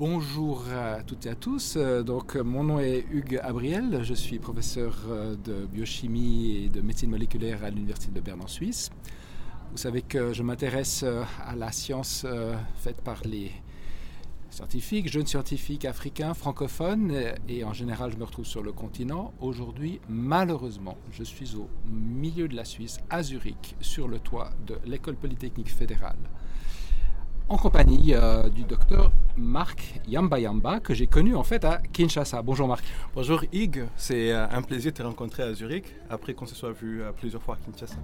Bonjour à toutes et à tous. Mon nom est Hugues Abriel. Je suis professeur de biochimie et de médecine moléculaire à l'Université de Berne en Suisse. Vous savez que je m'intéresse à la science faite par les scientifiques, jeunes scientifiques africains, francophones, et en général je me retrouve sur le continent. Aujourd'hui, malheureusement, je suis au milieu de la Suisse, à Zurich, sur le toit de l'École polytechnique fédérale, en compagnie du docteur Marc Yamba, que j'ai connu en fait à Kinshasa. Bonjour Marc. Bonjour Hugues, c'est un plaisir de te rencontrer à Zurich, après qu'on se soit vu plusieurs fois à Kinshasa.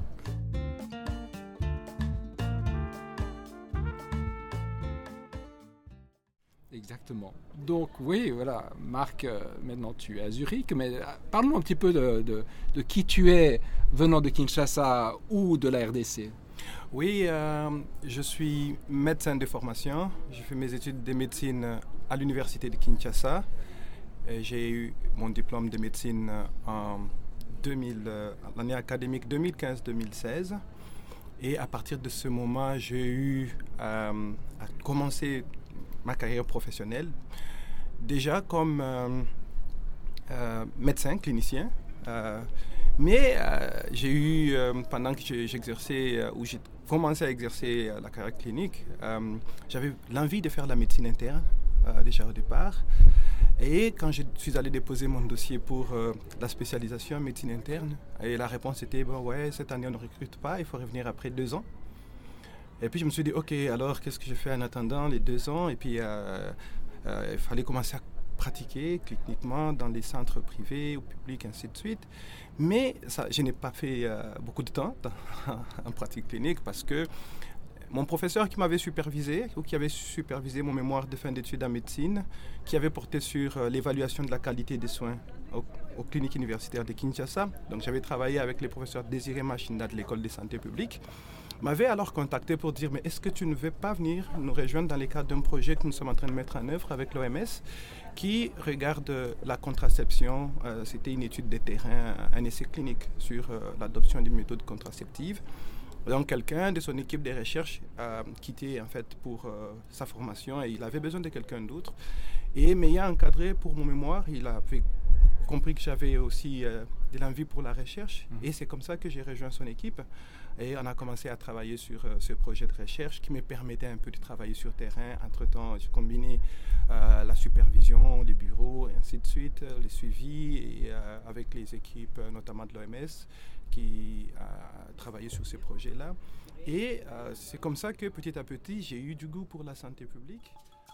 Exactement. Donc oui, voilà, Marc, maintenant tu es à Zurich, mais parle-nous un petit peu de qui tu es venant de Kinshasa ou de la RDC. Oui, je suis médecin de formation. J'ai fait mes études de médecine à l'université de Kinshasa. J'ai eu mon diplôme de médecine en l'année académique 2015-2016. Et à partir de ce moment, j'ai eu à commencer ma carrière professionnelle. Déjà comme médecin, clinicien. Mais j'ai eu, pendant que j'exerçais, ou j'ai commencé à exercer la carrière clinique, j'avais l'envie de faire la médecine interne, déjà au départ. Et quand je suis allé déposer mon dossier pour la spécialisation en médecine interne, et la réponse était, ouais, cette année on ne recrute pas, il faut revenir après 2 ans. Et puis je me suis dit, ok, alors qu'est-ce que je fais en attendant les 2 ans? Et puis il fallait commencer à pratiquer cliniquement dans les centres privés ou publics, ainsi de suite. Mais ça, je n'ai pas fait beaucoup de temps en pratique clinique parce que mon professeur qui m'avait supervisé, ou qui avait supervisé mon mémoire de fin d'études en médecine, qui avait porté sur l'évaluation de la qualité des soins aux cliniques universitaires de Kinshasa, donc j'avais travaillé avec les professeurs Désiré Machinda de l'école de santé publique, m'avait alors contacté pour dire « Mais est-ce que tu ne veux pas venir nous rejoindre dans le cadre d'un projet que nous sommes en train de mettre en œuvre avec l'OMS qui regarde la contraception ?» C'était une étude de terrain, un essai clinique sur l'adoption d'une méthode contraceptive. Donc quelqu'un de son équipe de recherche a quitté en fait pour sa formation et il avait besoin de quelqu'un d'autre. Et m'ayant encadré pour mon mémoire, il avait compris que j'avais aussi de l'envie pour la recherche. Et c'est comme ça que j'ai rejoint son équipe. Et on a commencé à travailler sur ce projet de recherche qui me permettait un peu de travailler sur terrain. Entre-temps, j'ai combiné la supervision, les bureaux, et ainsi de suite, les suivis et, avec les équipes, notamment de l'OMS, qui travaillaient sur ces projets-là. Et c'est comme ça que petit à petit, j'ai eu du goût pour la santé publique.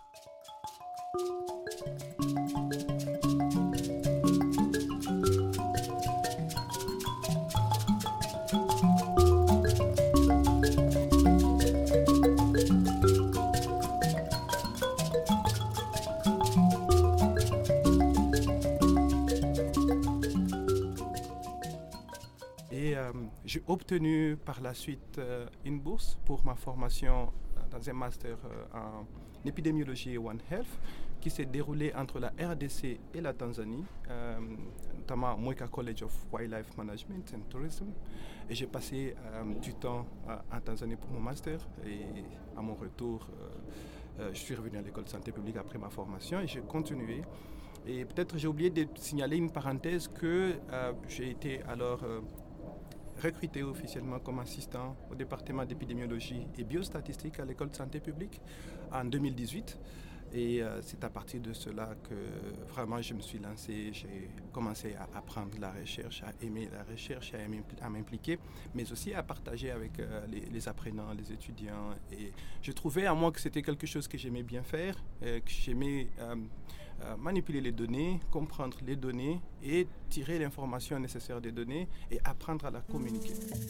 J'ai obtenu par la suite une bourse pour ma formation dans un master en épidémiologie et One Health qui s'est déroulé entre la RDC et la Tanzanie, notamment Mweka College of Wildlife Management and Tourism. Et j'ai passé du temps en Tanzanie pour mon master et à mon retour, je suis revenu à l'école de santé publique après ma formation et j'ai continué. Et peut-être j'ai oublié de signaler une parenthèse que j'ai été alors recruté officiellement comme assistant au département d'épidémiologie et biostatistique à l'école de santé publique en 2018. Et c'est à partir de cela que vraiment je me suis lancé, j'ai commencé à apprendre la recherche, à aimer la recherche, à m'impliquer, mais aussi à partager avec les apprenants, les étudiants. Et je trouvais à moi que c'était quelque chose que j'aimais bien faire, que j'aimais manipuler les données, comprendre les données et tirer l'information nécessaire des données et apprendre à la communiquer.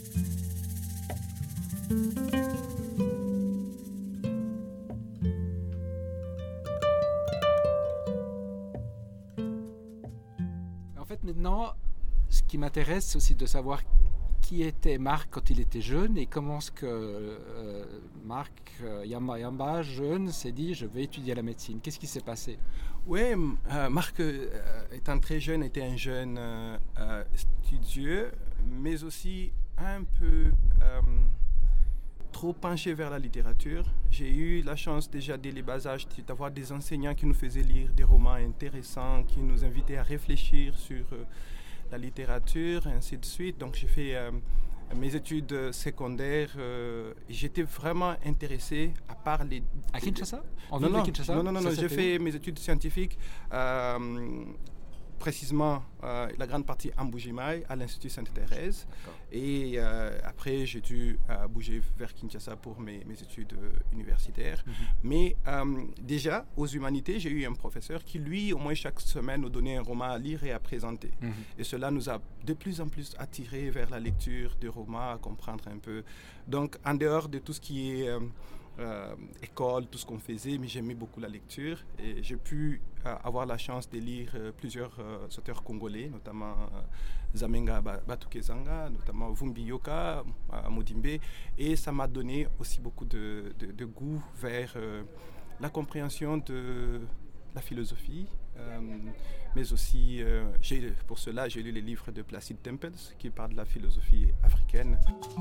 En fait, maintenant, ce qui m'intéresse, c'est aussi de savoir qui était Marc quand il était jeune et comment est-ce que Marc Yamba, jeune, s'est dit je vais étudier la médecine. Qu'est-ce qui s'est passé? Oui, Marc, étant très jeune, était un jeune studieux, mais aussi un peu trop penché vers la littérature. J'ai eu la chance déjà dès les bas âges d'avoir des enseignants qui nous faisaient lire des romans intéressants, qui nous invitaient à réfléchir sur la littérature, et ainsi de suite. Donc j'ai fait mes études secondaires. J'étais vraiment intéressé à parler... À Kinshasa? Non, j'ai fait mes études scientifiques. Précisément la grande partie en Mbuji-Mayi à l'Institut Sainte-Thérèse. Et après, j'ai dû bouger vers Kinshasa pour mes études universitaires. Mais déjà, aux humanités, j'ai eu un professeur qui, lui, au moins chaque semaine, nous donnait un roman à lire et à présenter. Et cela nous a de plus en plus attirés vers la lecture de romans, à comprendre un peu. Donc, en dehors de tout ce qui est... école, tout ce qu'on faisait, mais j'aimais beaucoup la lecture et j'ai pu avoir la chance de lire plusieurs auteurs congolais, notamment Zamenga Batukezanga, notamment Vumbi Yoka, Modimbe, et ça m'a donné aussi beaucoup de goût vers la compréhension de la philosophie, mais aussi, pour cela, j'ai lu les livres de Placide Tempels qui parlent de la philosophie africaine.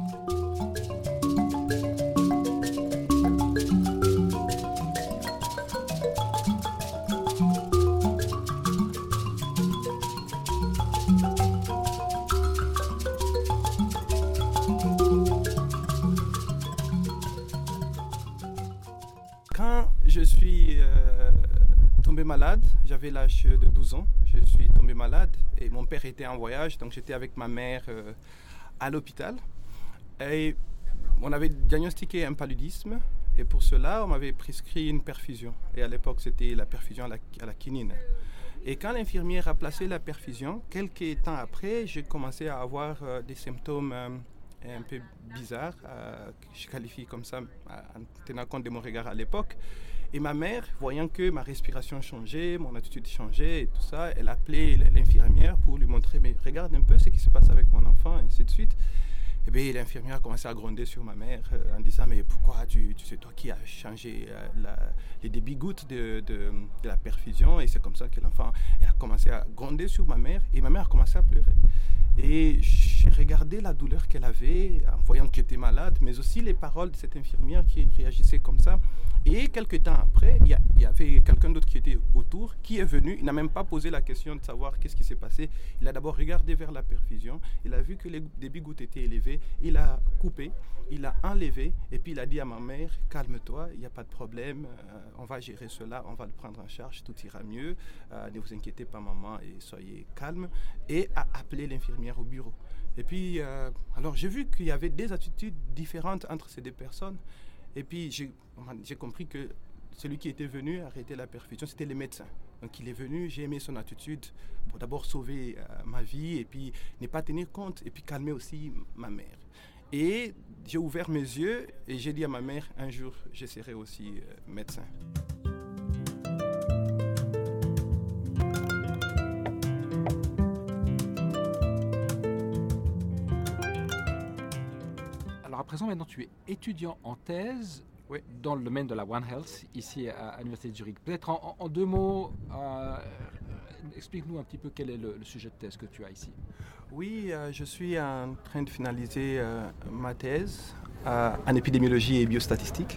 Quand je suis tombé malade, j'avais l'âge de 12 ans, je suis tombé malade et mon père était en voyage, donc j'étais avec ma mère à l'hôpital. Et on avait diagnostiqué un paludisme et pour cela, on m'avait prescrit une perfusion. Et à l'époque, c'était la perfusion à la quinine. Et quand l'infirmière a placé la perfusion, quelques temps après, j'ai commencé à avoir des symptômes un peu bizarre, que je qualifie comme ça en tenant compte de mon regard à l'époque. Et ma mère, voyant que ma respiration changeait, mon attitude changeait et tout ça, elle appelait l'infirmière pour lui montrer, mais regarde un peu ce qui se passe avec mon enfant, et ainsi de suite. Et bien l'infirmière a commencé à gronder sur ma mère en disant, mais pourquoi c'est toi qui as changé les débits-gouttes de la perfusion, et c'est comme ça que l'enfant a commencé à gronder sur ma mère, et ma mère a commencé à pleurer. Et j'ai regardé la douleur qu'elle avait en voyant qu'elle était malade, mais aussi les paroles de cette infirmière qui réagissait comme ça. Et quelques temps après, il y avait quelqu'un d'autre qui était autour, qui est venu. Il n'a même pas posé la question de savoir qu'est-ce qui s'est passé. Il a d'abord regardé vers la perfusion. Il a vu que les débits-gouttes étaient élevés. Il a coupé, il a enlevé, et puis il a dit à ma mère, calme-toi, il n'y a pas de problème, on va gérer cela, on va le prendre en charge, tout ira mieux. Ne vous inquiétez pas maman et soyez calme. Et a appelé l'infirmière au bureau. Et puis, alors j'ai vu qu'il y avait des attitudes différentes entre ces deux personnes. Et puis j'ai compris que celui qui était venu arrêter la perfusion, c'était le médecin. Donc il est venu, j'ai aimé son attitude pour d'abord sauver ma vie et puis ne pas tenir compte et puis calmer aussi ma mère. Et j'ai ouvert mes yeux et j'ai dit à ma mère, un jour je serai aussi médecin. Alors à présent, maintenant tu es étudiant en thèse. Oui. Dans le domaine de la One Health, ici à l'Université de Zurich. Peut-être en deux mots, explique-nous un petit peu quel est le sujet de thèse que tu as ici. Oui, je suis en train de finaliser ma thèse en épidémiologie et biostatistique.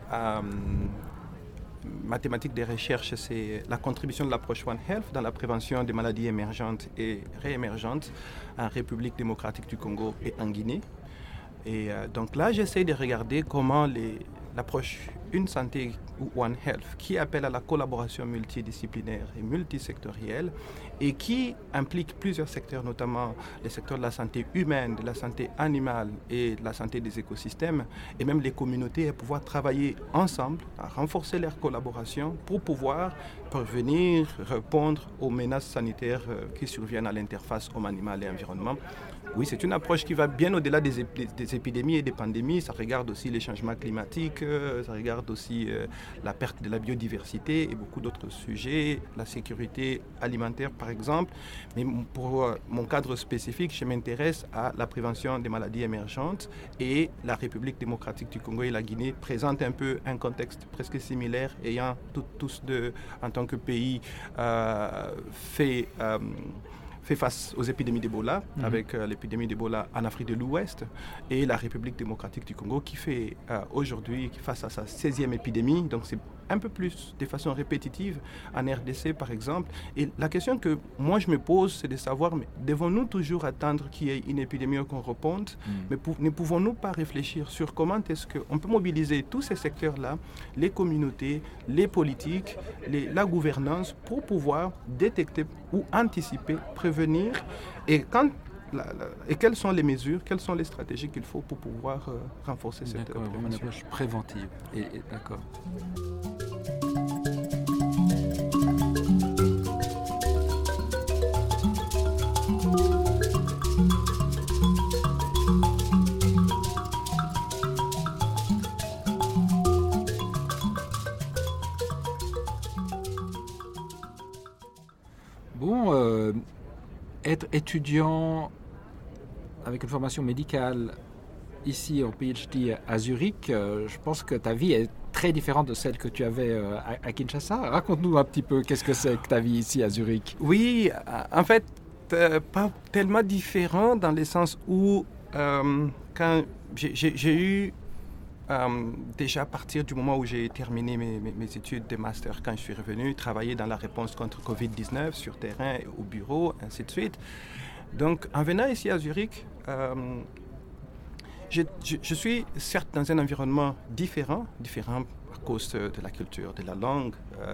Ma thématique de recherche, c'est la contribution de l'approche One Health dans la prévention des maladies émergentes et réémergentes en République démocratique du Congo et en Guinée. Et donc là, j'essaie de regarder comment l'approche Une Santé ou One Health, qui appelle à la collaboration multidisciplinaire et multisectorielle et qui implique plusieurs secteurs, notamment les secteurs de la santé humaine, de la santé animale et de la santé des écosystèmes, et même les communautés, à pouvoir travailler ensemble, à renforcer leur collaboration pour pouvoir prévenir, répondre aux menaces sanitaires qui surviennent à l'interface homme-animal et environnement. Oui, c'est une approche qui va bien au-delà des épidémies et des pandémies. Ça regarde aussi les changements climatiques, ça regarde aussi la perte de la biodiversité et beaucoup d'autres sujets, la sécurité alimentaire par exemple. Mais pour mon cadre spécifique, je m'intéresse à la prévention des maladies émergentes et la République démocratique du Congo et la Guinée présentent un peu un contexte presque similaire, ayant tous deux, en tant que pays, fait fait face aux épidémies d'Ebola, avec l'épidémie d'Ebola en Afrique de l'Ouest et la République démocratique du Congo qui fait aujourd'hui face à sa 16e épidémie. Donc c'est un peu plus de façon répétitive en RDC par exemple. Et la question que moi je me pose, c'est de savoir, mais devons-nous toujours attendre qu'il y ait une épidémie qu'on reponte, mais ne pouvons-nous pas réfléchir sur comment est-ce qu'on peut mobiliser tous ces secteurs-là, les communautés, les politiques, la gouvernance, pour pouvoir détecter ou anticiper, prévenir, et quelles sont les mesures, quelles sont les stratégies qu'il faut pour pouvoir renforcer cette prévention. Une approche préventive. D'accord. Bon, être étudiant avec une formation médicale ici en PhD à Zurich, je pense que ta vie est très différente de celle que tu avais à Kinshasa. Raconte-nous un petit peu qu'est-ce que c'est que ta vie ici à Zurich. Oui, en fait, pas tellement différent dans le sens où quand j'ai eu déjà à partir du moment où j'ai terminé mes études de master, quand je suis revenu travailler dans la réponse contre Covid-19 sur terrain, au bureau, ainsi de suite. Donc en venant ici à Zurich, je suis certes dans un environnement différent à cause de la culture, de la langue.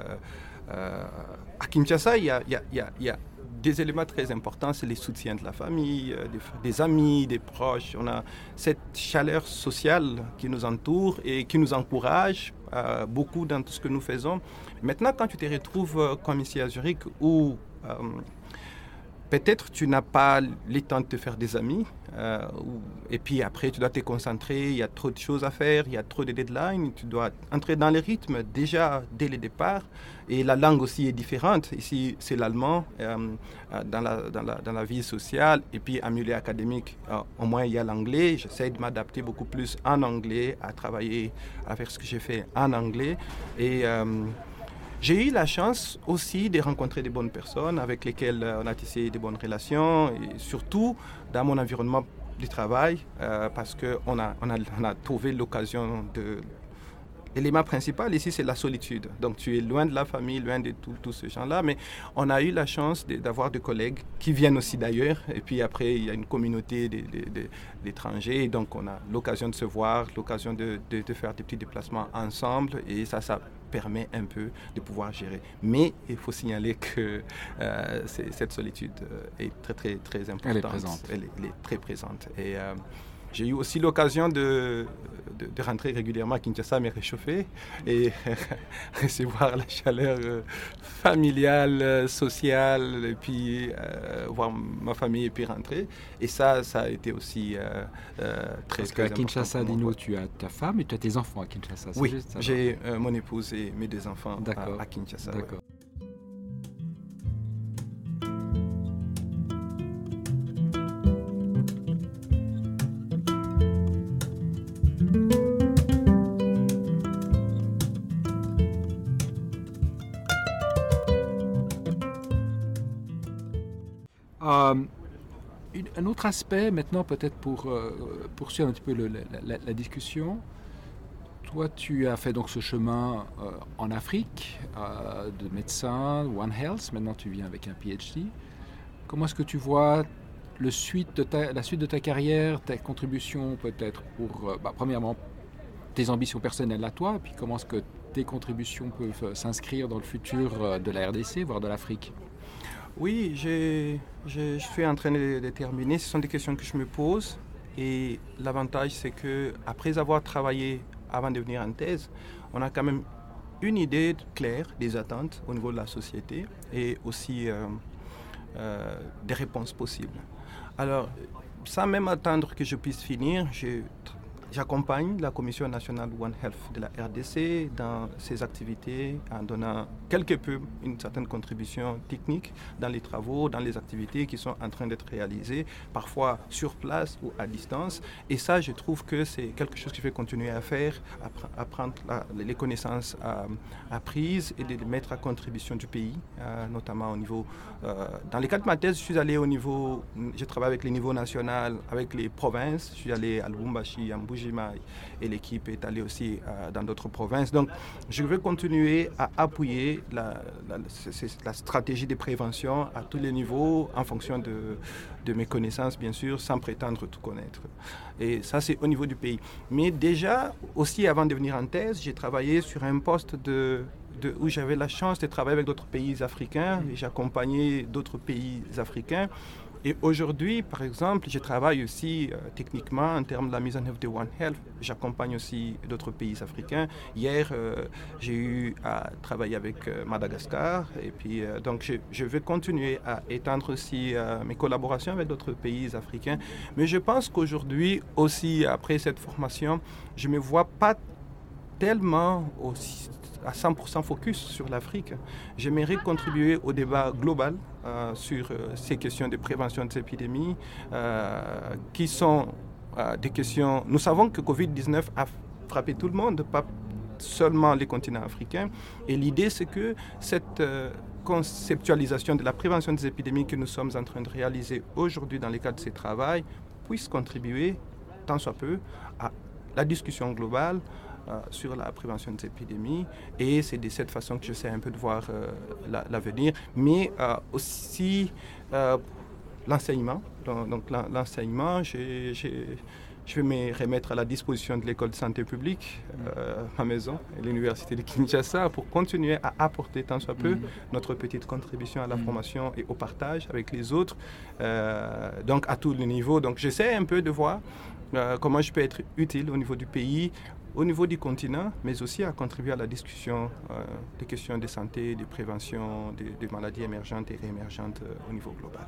À Kinshasa, il y a des éléments très importants, c'est les soutiens de la famille, des amis, des proches. On a cette chaleur sociale qui nous entoure et qui nous encourage beaucoup dans tout ce que nous faisons. Maintenant, quand tu te retrouves comme ici à Zurich, où peut-être tu n'as pas le temps de te faire des amis, et puis après tu dois te concentrer, il y a trop de choses à faire, il y a trop de deadlines, tu dois entrer dans les rythmes déjà dès le départ, et la langue aussi est différente. Ici c'est l'allemand dans la vie sociale, et puis en milieu académique, au moins il y a l'anglais. J'essaie de m'adapter beaucoup plus en anglais, à travailler, à faire ce que j'ai fait en anglais, et j'ai eu la chance aussi de rencontrer des bonnes personnes avec lesquelles on a tissé de bonnes relations, et surtout dans mon environnement de travail, parce qu'on a trouvé l'occasion de... L'élément principal ici, c'est la solitude. Donc tu es loin de la famille, loin de tous ces gens-là, mais on a eu la chance d'avoir des collègues qui viennent aussi d'ailleurs, et puis après il y a une communauté d'étrangers, et donc on a l'occasion de se voir, l'occasion de faire des petits déplacements ensemble, et ça permet un peu de pouvoir gérer. Mais il faut signaler que cette solitude est très, très, très importante. Elle est présente. Elle est très présente. Et j'ai eu aussi l'occasion de rentrer régulièrement à Kinshasa, me réchauffer et recevoir la chaleur familiale, sociale, et puis voir ma famille et puis rentrer. Et ça a été aussi très, Parce très qu'à important. Kinshasa, dis-nous, tu as ta femme et tu as tes enfants à Kinshasa. Oui, juste ça, j'ai mon épouse et mes 2 enfants à Kinshasa. D'accord. Ouais. Un autre aspect maintenant, peut-être pour poursuivre un petit peu la discussion. Toi, tu as fait donc ce chemin en Afrique de médecin, One Health. Maintenant, tu viens avec un PhD. Comment est-ce que tu vois la suite de ta carrière, tes contributions peut-être pour, premièrement, tes ambitions personnelles à toi, et puis comment est-ce que tes contributions peuvent s'inscrire dans le futur de la RDC, voire de l'Afrique? Oui, je suis en train de terminer. Ce sont des questions que je me pose. Et l'avantage, c'est qu'après avoir travaillé avant de venir en thèse, on a quand même une idée claire des attentes au niveau de la société et aussi des réponses possibles. Alors, sans même attendre que je puisse finir, j'accompagne la Commission nationale One Health de la RDC dans ses activités en donnant quelque peu une certaine contribution technique dans les travaux, dans les activités qui sont en train d'être réalisées, parfois sur place ou à distance. Et ça, je trouve que c'est quelque chose qu'il faut continuer à faire, à prendre les connaissances apprises et de les mettre à contribution du pays, notamment au niveau... dans les cas de ma thèse, je suis allé au niveau... Je travaille avec les niveaux nationaux, avec les provinces. Je suis allé à Lubumbashi, à Mbuji-Mayi, et l'équipe est allée aussi dans d'autres provinces. Donc, je vais continuer à appuyer la stratégie de prévention à tous les niveaux, en fonction de mes connaissances, bien sûr, sans prétendre tout connaître. Et ça, c'est au niveau du pays. Mais déjà, aussi avant de venir en thèse, j'ai travaillé sur un poste où j'avais la chance de travailler avec d'autres pays africains, et j'accompagnais d'autres pays africains. Et aujourd'hui, par exemple, je travaille aussi techniquement en termes de la mise en œuvre de One Health. J'accompagne aussi d'autres pays africains. Hier, j'ai eu à travailler avec Madagascar. Et puis, donc, je vais continuer à étendre aussi mes collaborations avec d'autres pays africains. Mais je pense qu'aujourd'hui, aussi, après cette formation, je ne me vois pas tellement aussi à 100% focus sur l'Afrique. J'aimerais contribuer au débat global sur ces questions de prévention des épidémies qui sont des questions... Nous savons que Covid-19 a frappé tout le monde, pas seulement les continents africains. Et l'idée, c'est que cette conceptualisation de la prévention des épidémies que nous sommes en train de réaliser aujourd'hui dans le cadre de ces travaux puisse contribuer, tant soit peu, à la discussion globale sur la prévention des épidémies, et c'est de cette façon que j'essaie un peu de voir l'avenir, mais aussi l'enseignement. Donc l'enseignement, je vais me remettre à la disposition de l'école de santé publique, ma maison, et l'université de Kinshasa, pour continuer à apporter tant soit peu notre petite contribution à la formation et au partage avec les autres, donc à tous les niveaux. Donc j'essaie un peu de voir comment je peux être utile au niveau du pays, au niveau du continent, mais aussi à contribuer à la discussion des questions de santé, de prévention, des maladies émergentes et réémergentes au niveau global.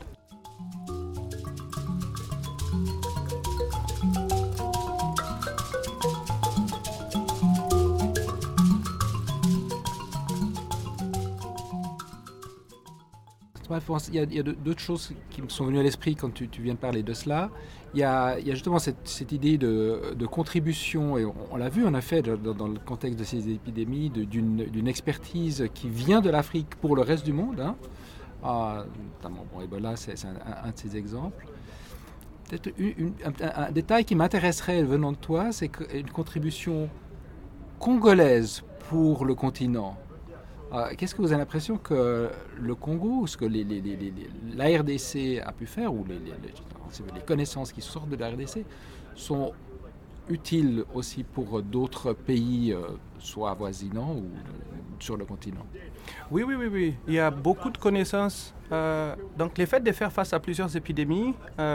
Il y a d'autres choses qui me sont venues à l'esprit quand tu viens de parler de cela. Il y a justement cette idée de contribution, et on l'a vu en effet dans le contexte de ces épidémies, d'une expertise qui vient de l'Afrique pour le reste du monde. Notamment, Ebola, c'est un de ces exemples. Peut-être un détail qui m'intéresserait venant de toi, c'est une contribution congolaise pour le continent. Qu'est-ce que vous avez l'impression que le Congo, ce que la RDC a pu faire, ou les connaissances qui sortent de la RDC, sont utiles aussi pour d'autres pays, soit avoisinants ou sur le continent? Oui. Il y a beaucoup de connaissances. Donc, le fait de faire face à plusieurs épidémies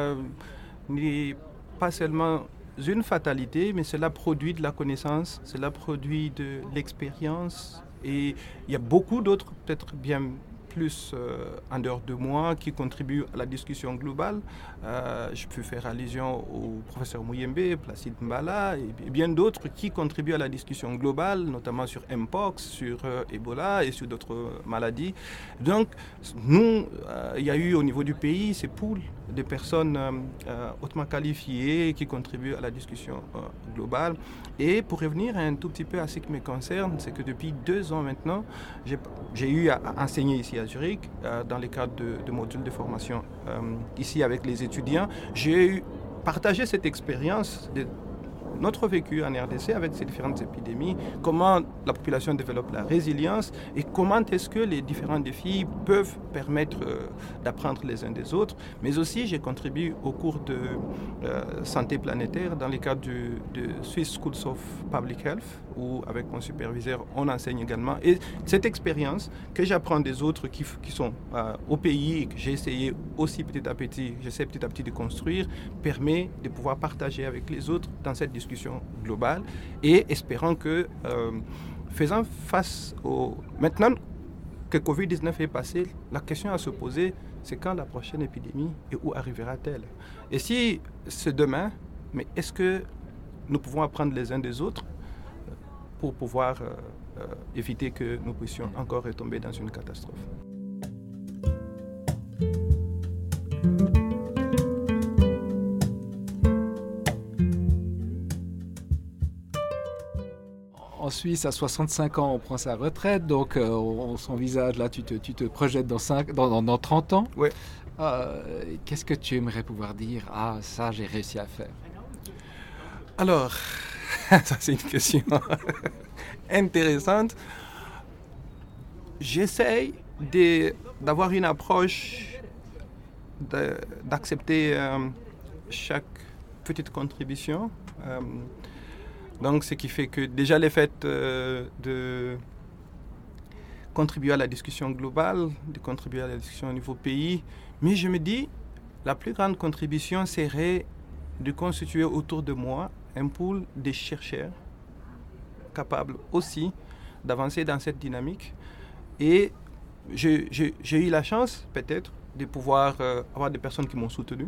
n'est pas seulement une fatalité, mais cela produit de la connaissance, cela produit de l'expérience. Et il y a beaucoup d'autres, peut-être bien plus en dehors de moi, qui contribuent à la discussion globale. Je peux faire allusion au professeur Muyembe, Placide Mbala, et bien d'autres qui contribuent à la discussion globale, notamment sur Mpox, sur Ebola et sur d'autres maladies. Donc, nous, il y a eu au niveau du pays ces pools de personnes hautement qualifiées qui contribuent à la discussion globale. Et pour revenir un tout petit peu à ce qui me concerne, c'est que depuis 2 ans maintenant, j'ai eu à enseigner ici à Zurich, dans le cadre de modules de formation ici avec les étudiants. J'ai partagé cette expérience de notre vécu en RDC avec ces différentes épidémies, comment la population développe la résilience et comment est-ce que les différents défis peuvent permettre d'apprendre les uns des autres. Mais aussi, j'ai contribué au cours de santé planétaire dans le cadre du Swiss Schools of Public Health, où avec mon superviseur, on enseigne également. Et cette expérience que j'apprends des autres qui sont au pays et que j'ai essayé aussi petit à petit de construire, permet de pouvoir partager avec les autres dans cette discussion globale, et espérant que, faisant face maintenant que Covid-19 est passé, la question à se poser, c'est quand la prochaine épidémie et où arrivera-t-elle? Et si c'est demain, mais est-ce que nous pouvons apprendre les uns des autres pour pouvoir éviter que nous puissions encore retomber dans une catastrophe. En Suisse, à 65 ans, on prend sa retraite, donc on s'envisage, là, tu te projettes dans 30 ans. Ouais. Qu'est-ce que tu aimerais pouvoir dire? Ah, ça, j'ai réussi à faire. Alors, ça c'est une question intéressante. J'essaye d'avoir une approche, d'accepter chaque petite contribution. Donc, ce qui fait que déjà le fait de contribuer à la discussion globale, de contribuer à la discussion au niveau pays, mais je me dis, la plus grande contribution serait de constituer autour de moi un pool de chercheurs capables aussi d'avancer dans cette dynamique. Et j'ai eu la chance, peut-être, de pouvoir avoir des personnes qui m'ont soutenu.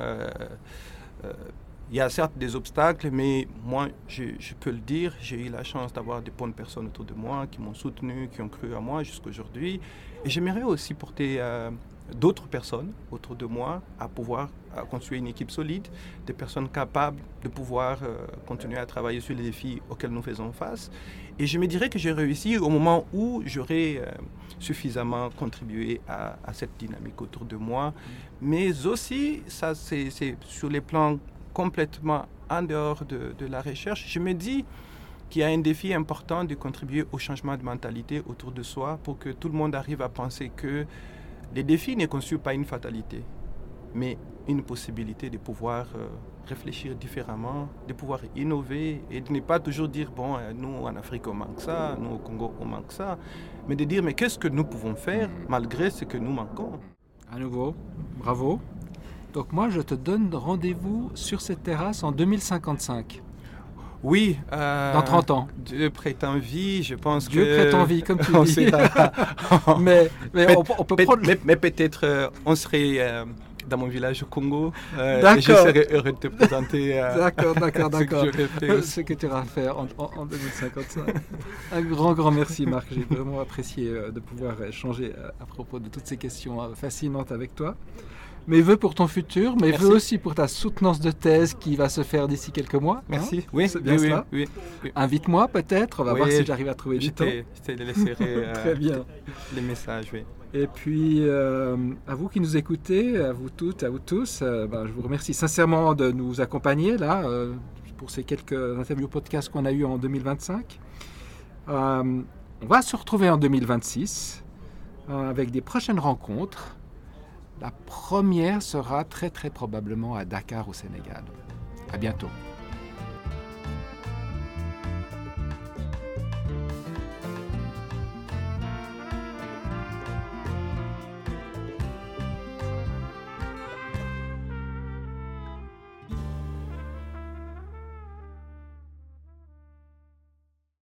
Il y a certes des obstacles, mais moi, je peux le dire, j'ai eu la chance d'avoir des bonnes personnes autour de moi qui m'ont soutenu, qui ont cru à moi jusqu'à aujourd'hui. Et j'aimerais aussi porter d'autres personnes autour de moi à pouvoir construire une équipe solide, des personnes capables de pouvoir continuer à travailler sur les défis auxquels nous faisons face. Et je me dirais que j'ai réussi au moment où j'aurais suffisamment contribué à cette dynamique autour de moi. Mais aussi, ça c'est sur les plans complètement en dehors de la recherche, je me dis qu'il y a un défi important de contribuer au changement de mentalité autour de soi pour que tout le monde arrive à penser que les défis ne constituent pas une fatalité, mais une possibilité de pouvoir réfléchir différemment, de pouvoir innover et de ne pas toujours dire « bon, nous en Afrique on manque ça, nous au Congo on manque ça », mais de dire « mais qu'est-ce que nous pouvons faire malgré ce que nous manquons ?» À nouveau, bravo. Donc moi, je te donne rendez-vous sur cette terrasse en 2055. Oui. Dans 30 ans. Dieu prête en vie, je pense Dieu que... Dieu prête en vie, comme tu dis. mais on peut prendre... mais peut-être on serait dans mon village au Congo. D'accord. Et je serais heureux de te présenter d'accord. ce que tu auras fait en 2055. Un grand merci, Marc. J'ai vraiment apprécié de pouvoir échanger à propos de toutes ces questions fascinantes avec toi. Mes vœux pour ton futur, mes vœux aussi pour ta soutenance de thèse qui va se faire d'ici quelques mois. Merci. Hein, oui, c'est bien cela. Oui. Invite-moi peut-être, on va voir si j'arrive à trouver du temps. Je te laisserai Très bien. Les messages, oui. Et puis, à vous qui nous écoutez, à vous toutes, à vous tous, je vous remercie sincèrement de nous accompagner là, pour ces quelques interviews podcasts qu'on a eues en 2025. On va se retrouver en 2026 avec des prochaines rencontres. La première sera très probablement à Dakar au Sénégal. À bientôt.